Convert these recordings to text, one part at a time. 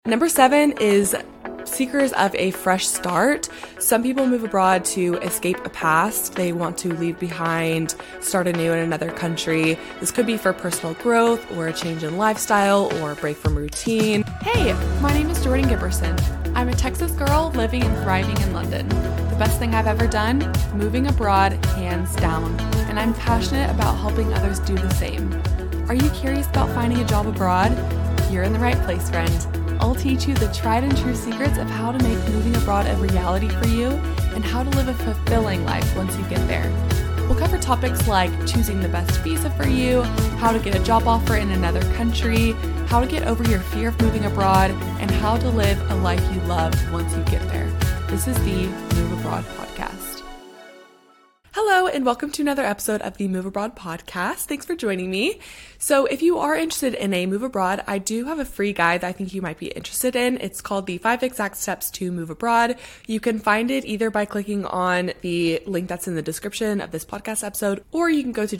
Number 7 is seekers of a fresh start. Some people move abroad to escape a past. They want to leave behind, start anew in another country. This could be for personal growth or a change in lifestyle or a break from routine. Hey, my name is Jordan Giberson. I'm a Texas girl living and thriving in London. The best thing I've ever done, moving abroad, hands down. And I'm passionate about helping others do the same. Are you curious about finding a job abroad? You're in the right place, friend. I'll teach you the tried and true secrets of how to make moving abroad a reality for you and how to live a fulfilling life once you get there. We'll cover topics like choosing the best visa for you, how to get a job offer in another country, how to get over your fear of moving abroad, and how to live a life you love once you get there. This is the Move Abroad Podcast. Hello, and welcome to another episode of the Move Abroad Podcast. Thanks for joining me. So if you are interested in a move abroad, I do have a free guide that I think you might be interested in. It's called the 5 Exact Steps to Move Abroad. You can find it either by clicking on the link that's in the description of this podcast episode, or you can go to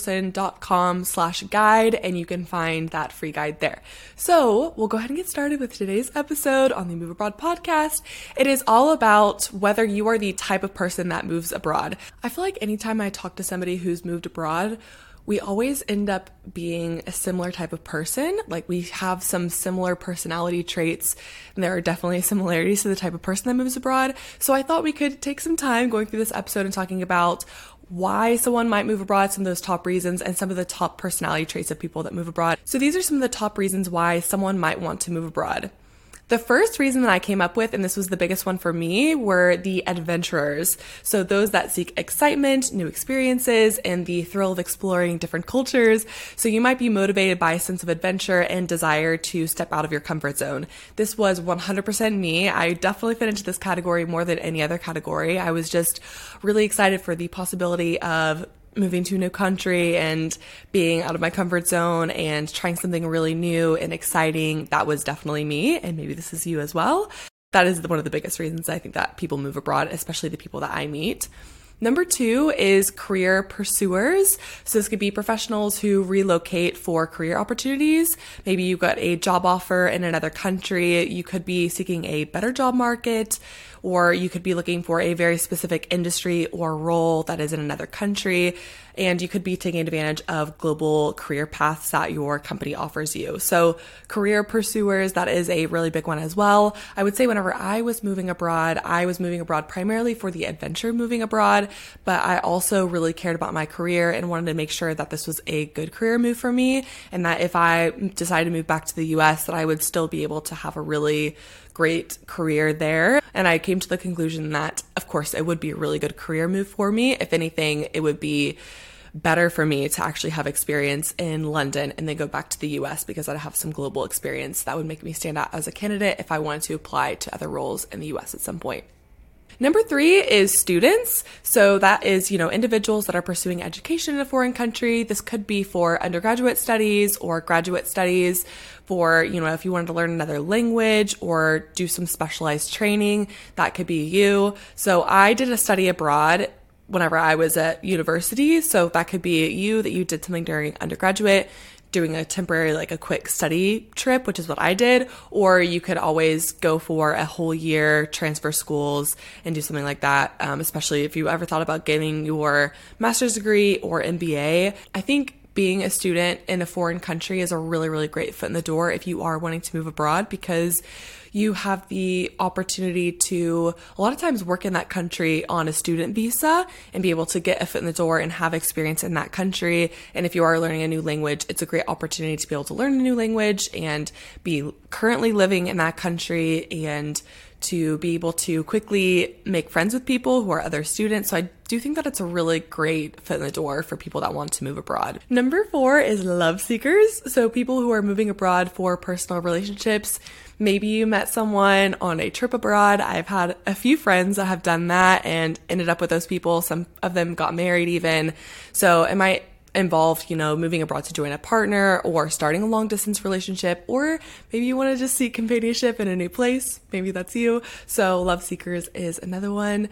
jordangiberson.com/guide and you can find that free guide there. So we'll go ahead and get started with today's episode on the Move Abroad Podcast. It is all about whether you are the type of person that moves abroad. I feel like anytime I talk to somebody who's moved abroad, we always end up being a similar type of person. Like we have some similar personality traits, and there are definitely similarities to the type of person that moves abroad. So I thought we could take some time going through this episode and talking about why someone might move abroad, some of those top reasons, and some of the top personality traits of people that move abroad. So these are some of the top reasons why someone might want to move abroad. The first reason that I came up with, and this was the biggest one for me, were the adventurers. So those that seek excitement, new experiences, and the thrill of exploring different cultures. So you might be motivated by a sense of adventure and desire to step out of your comfort zone. This was 100% me. I definitely fit into this category more than any other category. I was just really excited for the possibility of moving to a new country and being out of my comfort zone and trying something really new and exciting. That was definitely me, and maybe this is you as well. That is one of the biggest reasons I think that people move abroad, especially the people that I meet. Number 2 is career pursuers. So this could be professionals who relocate for career opportunities. Maybe you got a job offer in another country. You could be seeking a better job market, or you could be looking for a very specific industry or role that is in another country. And you could be taking advantage of global career paths that your company offers you. So career pursuers, that is a really big one as well. I would say whenever I was moving abroad primarily for the adventure moving abroad, but I also really cared about my career and wanted to make sure that this was a good career move for me, and that if I decided to move back to the US, that I would still be able to have a really great career there. And I came to the conclusion that, of course, it would be a really good career move for me. If anything, it would be better for me to actually have experience in London and then go back to the US, because I'd have some global experience that would make me stand out as a candidate if I wanted to apply to other roles in the US at some point. Number 3 is students. So that is, individuals that are pursuing education in a foreign country. This could be for undergraduate studies or graduate studies, for, if you wanted to learn another language or do some specialized training, that could be you. So I did a study abroad whenever I was at university. So that could be you, that you did something during undergraduate, doing a temporary, like a quick study trip, which is what I did. Or you could always go for a whole year, transfer schools, and do something like that, especially if you ever thought about getting your master's degree or MBA. I think being a student in a foreign country is a really, really great foot in the door if you are wanting to move abroad, because you have the opportunity to a lot of times work in that country on a student visa and be able to get a foot in the door and have experience in that country. And if you are learning a new language, it's a great opportunity to be able to learn a new language and be currently living in that country and to be able to quickly make friends with people who are other students. So I do think that it's a really great foot in the door for people that want to move abroad. Number 4 is love seekers. So people who are moving abroad for personal relationships. Maybe you met someone on a trip abroad. I've had a few friends that have done that and ended up with those people. Some of them got married even. So it might involve, moving abroad to join a partner or starting a long distance relationship, or maybe you want to just seek companionship in a new place. Maybe that's you. So love seekers is another one.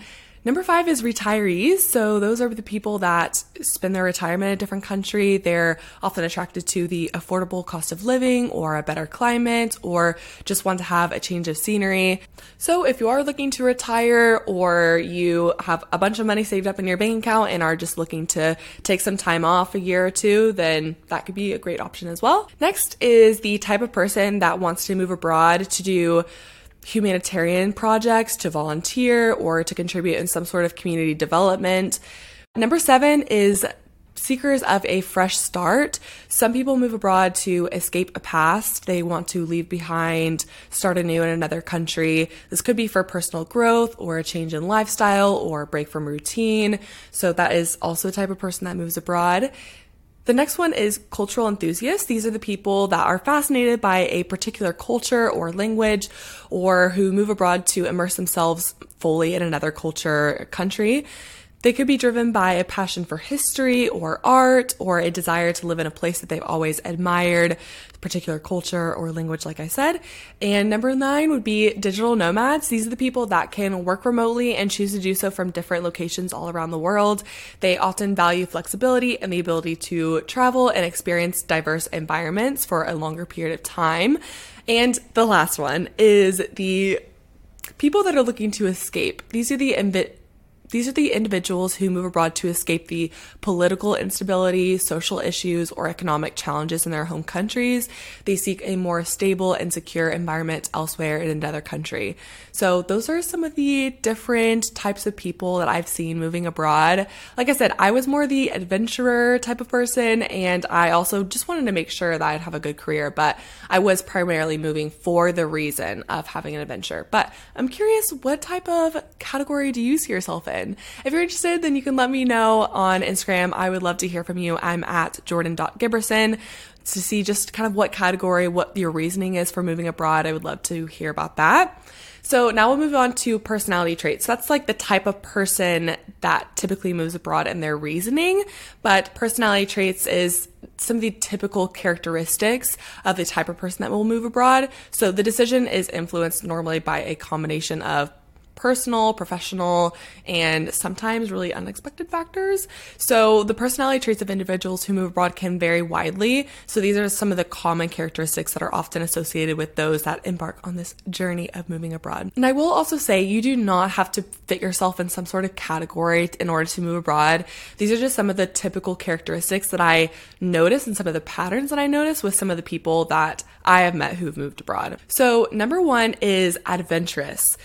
Number 5 is retirees. So those are the people that spend their retirement in a different country. They're often attracted to the affordable cost of living or a better climate, or just want to have a change of scenery. So if you are looking to retire, or you have a bunch of money saved up in your bank account and are just looking to take some time off a year or two, then that could be a great option as well. Next is the type of person that wants to move abroad to do humanitarian projects, to volunteer, or to contribute in some sort of community development. Number 7 is seekers of a fresh start. Some people move abroad to escape a past. They want to leave behind, start anew in another country. This could be for personal growth or a change in lifestyle or a break from routine. So that is also the type of person that moves abroad. The next one is cultural enthusiasts. These are the people that are fascinated by a particular culture or language, or who move abroad to immerse themselves fully in another culture, country. They could be driven by a passion for history or art, or a desire to live in a place that they've always admired, particular culture or language, like I said. And number 9 would be digital nomads. These are the people that can work remotely and choose to do so from different locations all around the world. They often value flexibility and the ability to travel and experience diverse environments for a longer period of time. And the last one is the people that are looking to escape. These are the individuals who move abroad to escape the political instability, social issues, or economic challenges in their home countries. They seek a more stable and secure environment elsewhere in another country. So those are some of the different types of people that I've seen moving abroad. Like I said, I was more the adventurer type of person, and I also just wanted to make sure that I'd have a good career, but I was primarily moving for the reason of having an adventure. But I'm curious, what type of category do you see yourself in? If you're interested, then you can let me know on Instagram. I would love to hear from you. I'm at jordan.giberson to see just kind of what category, what your reasoning is for moving abroad. I would love to hear about that. So now we'll move on to personality traits. That's like the type of person that typically moves abroad and their reasoning. But personality traits is some of the typical characteristics of the type of person that will move abroad. So the decision is influenced normally by a combination of personal, professional, and sometimes really unexpected factors. So the personality traits of individuals who move abroad can vary widely. So these are some of the common characteristics that are often associated with those that embark on this journey of moving abroad. And I will also say you do not have to fit yourself in some sort of category in order to move abroad. These are just some of the typical characteristics that I notice and some of the patterns that I notice with some of the people that I have met who've moved abroad. So number 1 is adventurous.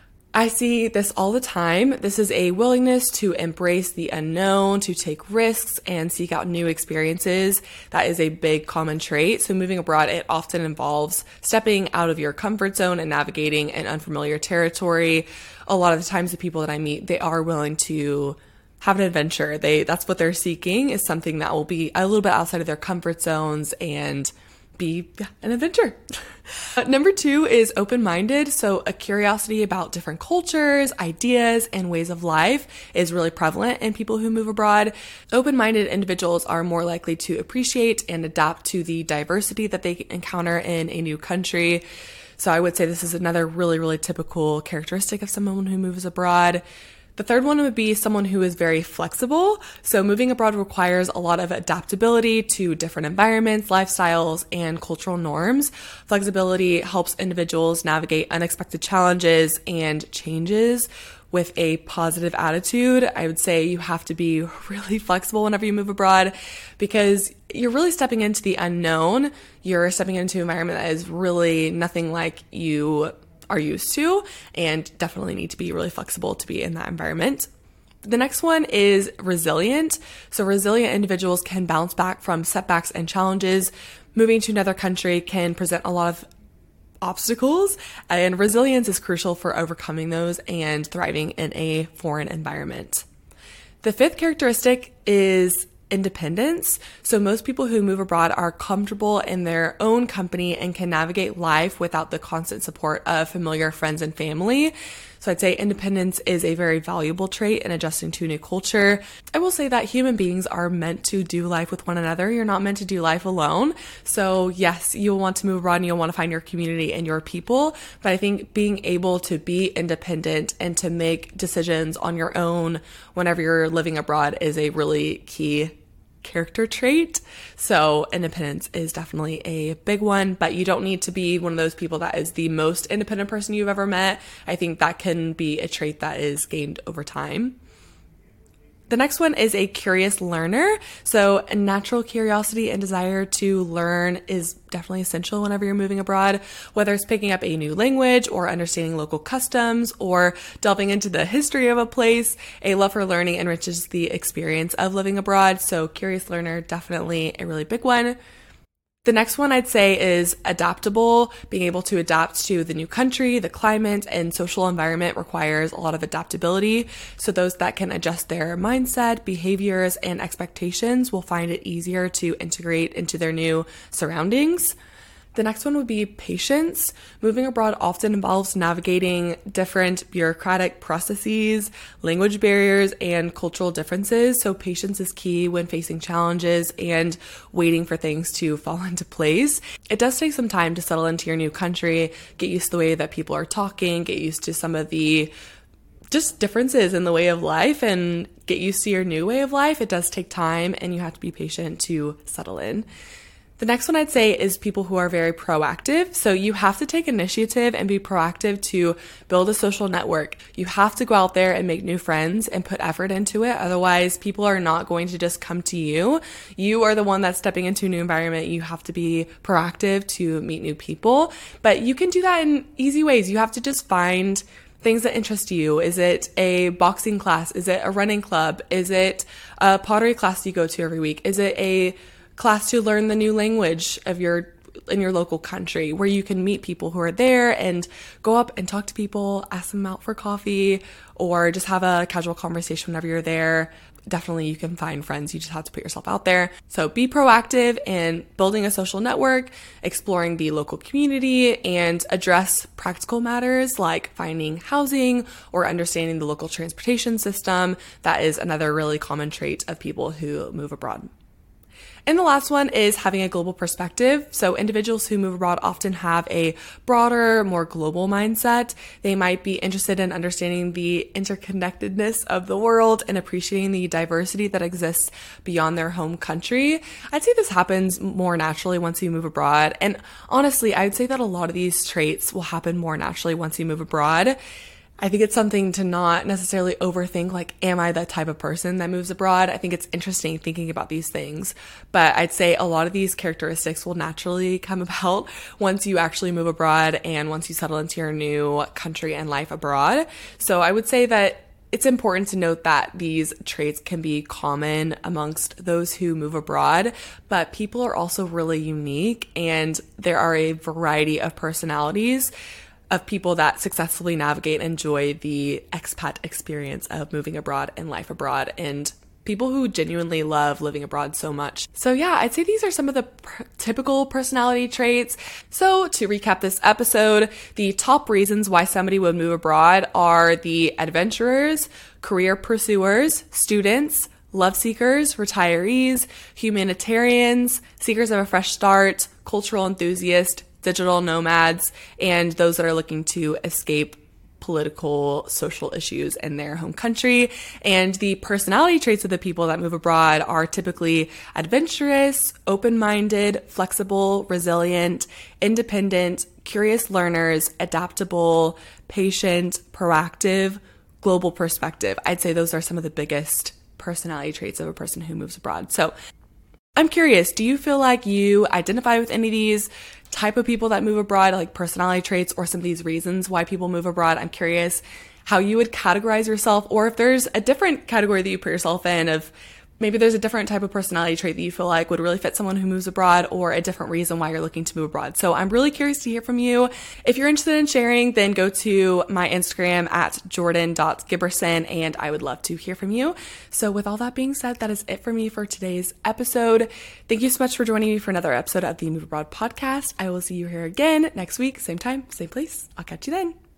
I see this all the time. This is a willingness to embrace the unknown, to take risks, and seek out new experiences. That is a big common trait. So moving abroad, it often involves stepping out of your comfort zone and navigating an unfamiliar territory. A lot of the times the people that I meet, they are willing to have an adventure. That's what they're seeking, is something that will be a little bit outside of their comfort zones and be an adventure. Number 2 is open-minded. So a curiosity about different cultures, ideas, and ways of life is really prevalent in people who move abroad. Open-minded individuals are more likely to appreciate and adapt to the diversity that they encounter in a new country. So I would say this is another really, really typical characteristic of someone who moves abroad. The third one would be someone who is very flexible. So moving abroad requires a lot of adaptability to different environments, lifestyles, and cultural norms. Flexibility helps individuals navigate unexpected challenges and changes with a positive attitude. I would say you have to be really flexible whenever you move abroad, because you're really stepping into the unknown. You're stepping into an environment that is really nothing like you are used to, and definitely need to be really flexible to be in that environment. The next one is resilient. So resilient individuals can bounce back from setbacks and challenges. Moving to another country can present a lot of obstacles, and resilience is crucial for overcoming those and thriving in a foreign environment. The 5th characteristic is independence. So most people who move abroad are comfortable in their own company and can navigate life without the constant support of familiar friends and family. So I'd say independence is a very valuable trait in adjusting to a new culture. I will say that human beings are meant to do life with one another. You're not meant to do life alone. So yes, you'll want to move abroad and you'll want to find your community and your people. But I think being able to be independent and to make decisions on your own whenever you're living abroad is a really key character trait. So independence is definitely a big one, but you don't need to be one of those people that is the most independent person you've ever met. I think that can be a trait that is gained over time. The next one is a curious learner. So a natural curiosity and desire to learn is definitely essential whenever you're moving abroad, whether it's picking up a new language or understanding local customs or delving into the history of a place. A love for learning enriches the experience of living abroad. So curious learner, definitely a really big one. The next one I'd say is adaptable. Being able to adapt to the new country, the climate, and social environment requires a lot of adaptability. So those that can adjust their mindset, behaviors, and expectations will find it easier to integrate into their new surroundings. The next one would be patience. Moving abroad often involves navigating different bureaucratic processes, language barriers, and cultural differences. So patience is key when facing challenges and waiting for things to fall into place. It does take some time to settle into your new country, get used to the way that people are talking, get used to some of the just differences in the way of life and get used to your new way of life. It does take time and you have to be patient to settle in. The next one I'd say is people who are very proactive. So you have to take initiative and be proactive to build a social network. You have to go out there and make new friends and put effort into it. Otherwise, people are not going to just come to you. You are the one that's stepping into a new environment. You have to be proactive to meet new people. But you can do that in easy ways. You have to just find things that interest you. Is it a boxing class? Is it a running club? Is it a pottery class you go to every week? Is it a class to learn the new language of in your local country where you can meet people who are there and go up and talk to people, ask them out for coffee, or just have a casual conversation whenever you're there. Definitely you can find friends. You just have to put yourself out there. So be proactive in building a social network, exploring the local community, and address practical matters like finding housing or understanding the local transportation system. That is another really common trait of people who move abroad. And the last one is having a global perspective. So individuals who move abroad often have a broader, more global mindset. They might be interested in understanding the interconnectedness of the world and appreciating the diversity that exists beyond their home country. I'd say this happens more naturally once you move abroad. And honestly, I'd say that a lot of these traits will happen more naturally once you move abroad. I think it's something to not necessarily overthink, like, am I that type of person that moves abroad? I think it's interesting thinking about these things. But I'd say a lot of these characteristics will naturally come about once you actually move abroad and once you settle into your new country and life abroad. So I would say that it's important to note that these traits can be common amongst those who move abroad, but people are also really unique and there are a variety of personalities of people that successfully navigate and enjoy the expat experience of moving abroad and life abroad, and people who genuinely love living abroad so much. So yeah, I'd say these are some of the typical personality traits. So to recap this episode, the top reasons why somebody would move abroad are the adventurers, career pursuers, students, love seekers, retirees, humanitarians, seekers of a fresh start, cultural enthusiasts, digital nomads, and those that are looking to escape political, social issues in their home country. And the personality traits of the people that move abroad are typically adventurous, open-minded, flexible, resilient, independent, curious learners, adaptable, patient, proactive, global perspective. I'd say those are some of the biggest personality traits of a person who moves abroad. So I'm curious, do you feel like you identify with any of these type of people that move abroad, like personality traits or some of these reasons why people move abroad? I'm curious how you would categorize yourself, or if there's a different category that you put yourself in, of maybe there's a different type of personality trait that you feel like would really fit someone who moves abroad, or a different reason why you're looking to move abroad. So I'm really curious to hear from you. If you're interested in sharing, then go to my Instagram at jordan.giberson, and I would love to hear from you. So with all that being said, that is it for me for today's episode. Thank you so much for joining me for another episode of the Move Abroad podcast. I will see you here again next week, same time, same place. I'll catch you then.